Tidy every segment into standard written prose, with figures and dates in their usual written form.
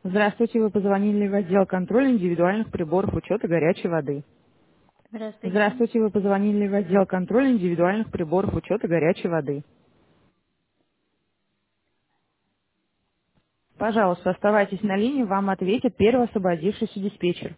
Здравствуйте, вы позвонили в отдел контроля индивидуальных приборов учета горячей воды. Здравствуйте. Здравствуйте, вы позвонили в отдел контроля индивидуальных приборов учета горячей воды. Пожалуйста, оставайтесь на линии, вам ответит первый освободившийся диспетчер.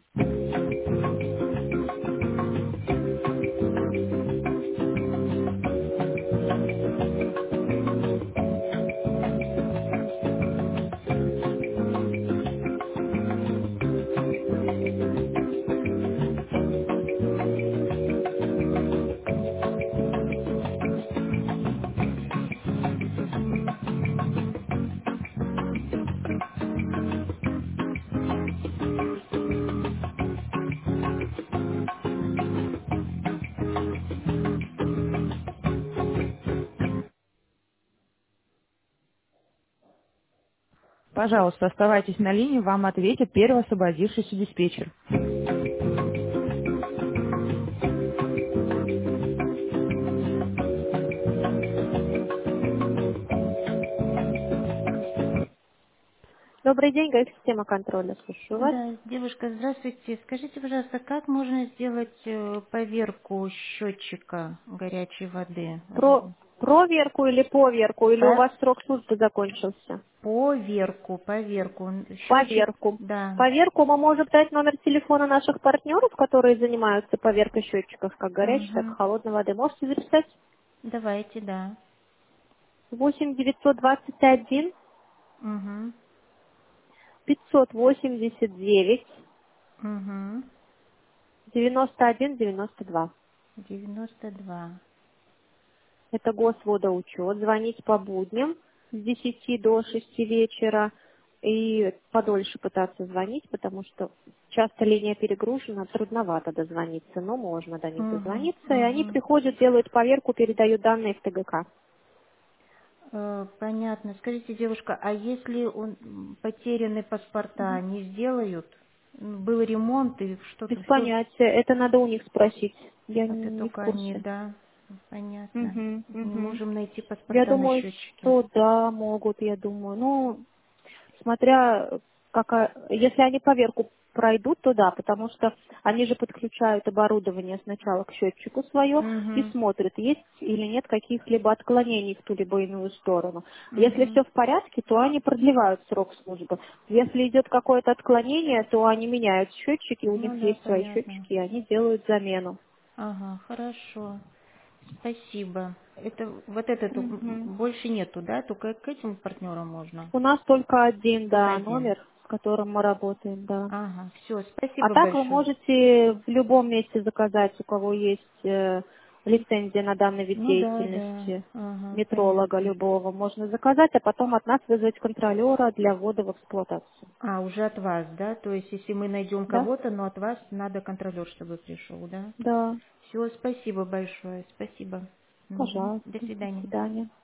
Пожалуйста, оставайтесь на линии, вам ответит первый освободившийся диспетчер. Добрый день, система контроля. Слушаю вас. Да, девушка, здравствуйте. Скажите, пожалуйста, как можно сделать поверку счетчика горячей воды? Проверку или поверку, или у По- вас срок службы закончился? Поверку. Счетчик, Поверку. да. Поверку мы можем дать номер телефона наших партнеров, которые занимаются поверкой счетчиков как горячей, так и Угу. холодной воды. Можете записать? Давайте, да. 8 921 Угу. 589 Угу. 9192. 92. Это госводоучет. Звонить по будням с 10 до 6 вечера и подольше пытаться звонить, потому что часто линия перегружена, трудновато дозвониться, но можно до них Угу. дозвониться. И они Угу. приходят, делают поверку, передают данные в ТГК. Понятно. Скажите, девушка, а если потеряны паспорта, не сделают? Был ремонт и Без что-то все. понятия. Это надо у них спросить. Я Это не в только они, курсе. да. Понятно. Мгм, Не мгм. можем найти Я паспорта на думаю, счетчике. что да, могут, я думаю. Ну, смотря если они поверку пройдут, то да, потому что они же подключают оборудование сначала к счетчику свое и Угу. смотрят, есть или нет каких-либо отклонений в ту либо иную сторону. Если Угу. все в порядке, то они продлевают срок службы. Если идет какое-то отклонение, то они меняют счетчики, у них Ну да, есть свои понятно. счетчики, и они делают замену. Ага, хорошо. Спасибо. Это вот этот Мгм. больше нету, да? Только к этим партнерам можно. У нас только один, Только да, один. номер, с которым мы работаем, да. Ага, все, А спасибо так вы большое. можете в любом месте заказать, у кого есть лицензия на данный вид Ну да, да. деятельности, Ага, метролога понятно. любого, можно заказать, а потом от нас вызвать контролера для ввода в эксплуатацию. А, уже от вас, да? То есть, если мы найдем Да? кого-то, но от вас надо контролер, чтобы пришел, да? Да, Все, спасибо большое, спасибо. Мгм. пожалуйста. До До свидания. свидания.